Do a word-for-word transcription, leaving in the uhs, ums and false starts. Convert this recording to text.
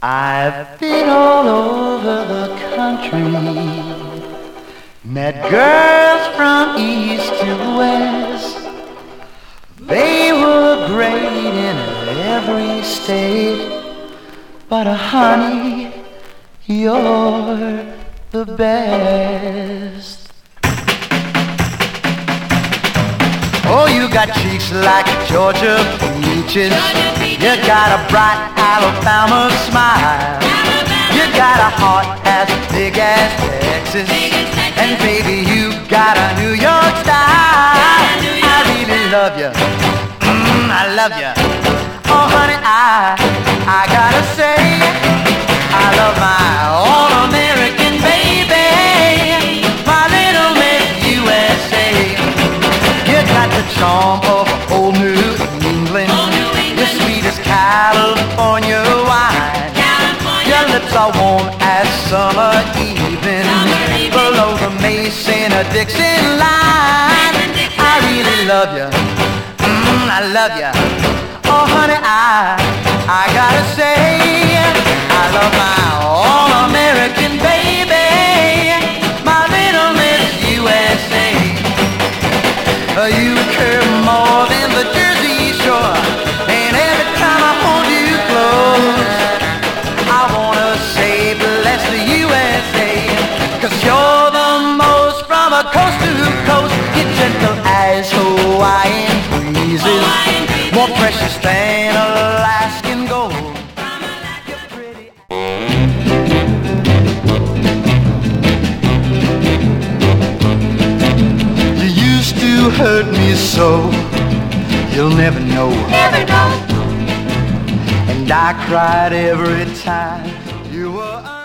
I've been all over the country, met girls from east to west. They were great in every state, but uh, honey, you're the best. Oh, you got cheeks like Georgia peaches. You got a bright Alabama smile. You got a heart as big as Texas. And baby, you got a New York style. I really love you. Mm, I love you. Oh, honey, I, I gotta say, I love my all-American baby, my little Miss U S A. You got the charm of old New England, the sweet as California wine. Your lips are warm as summer evening, below the Mason-Dixon line. I really love you. Mm, I love you. Oh, honey, I, I gotta say, I love my all-American baby, my little Miss U S A. Uh, you curve more than the Jersey Shore, and every time I hold you close, I wanna say bless the U S A, 'cause you're the most from a coast to coast. You're gentle as Hawaiian breezes, more precious than Alaskan gold. You're pretty. You used to hurt me so, you'll never know. Never know. And I cried every time you were